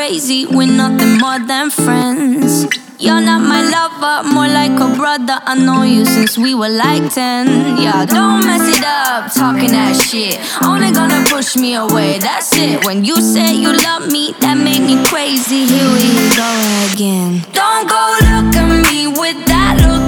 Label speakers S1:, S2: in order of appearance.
S1: crazy, we're nothing more than friends. You're not my lover, more like a brother. I know you since we were like 10. Yeah, don't mess it up, talking that shit. Only gonna push me away, that's it. When you say you love me, that made me crazy. Here we go again. Don't go look at me with that look